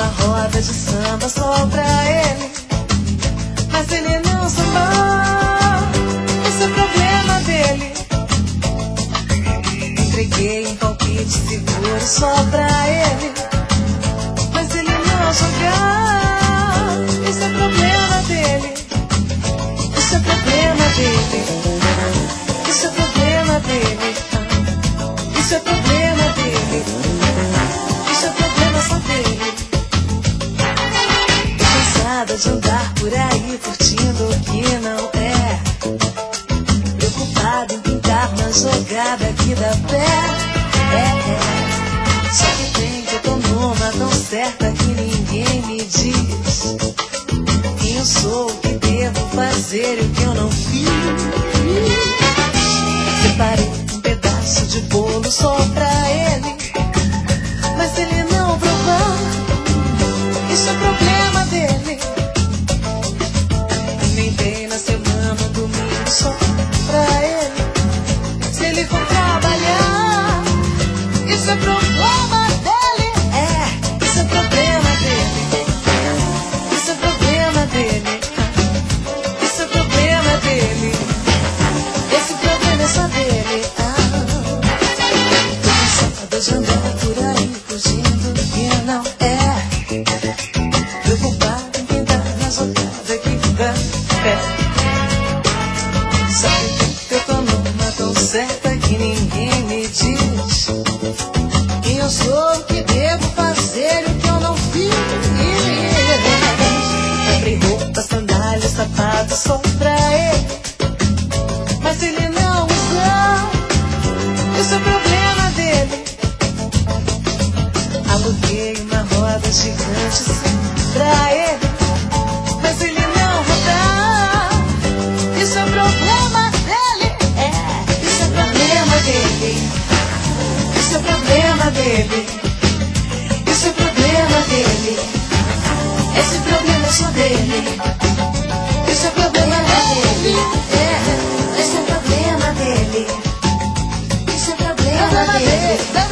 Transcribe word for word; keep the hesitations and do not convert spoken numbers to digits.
uma roda de samba só pra ele, mas ele não sambou. Esse é o problema dele. Entreguei um palpite seguro só pra ele, mas ele não jogou. Esse é o problema dele. Esse é o problema dele. Esse é o problema dele. Isso é problema dele. Isso é problema só dele. Tô cansada de andar por aí curtindo o que não é, preocupada em pintar na jogada que dá pé. É, é. Só que tem que eu tô numa tão certa que ninguém me diz quem eu sou, o que devo fazer e o que eu não fiz. Separei um pedaço de bolo só pra ele, mas ele não provou. Isso é problema dele. Inventei na semana um domingo só pra ele. Se ele for trabalhar, isso é problema dele. É, isso é problema dele. Isso é problema dele. Isso é problema dele. Esse problema é só dele. De andar por aí fugindo que não é, preocupado em pintar na jogada que dá pé. Sabe que eu tô numa tão certa que ninguém me diz quem eu sou, o que devo fazer e o que eu não fiz. Comprei roupa, sandália, sapato só pra ele, mas ele não usou. Isso é problema dele. Aluguei uma roda gigante só pra ele, mas ele não rodar. Isso é problema dele. É, isso é problema dele. Isso é problema dele. Isso é problema dele. Esse problema é só dele. Isso é problema dele. É, esse é problema dele. Isso é problema dele.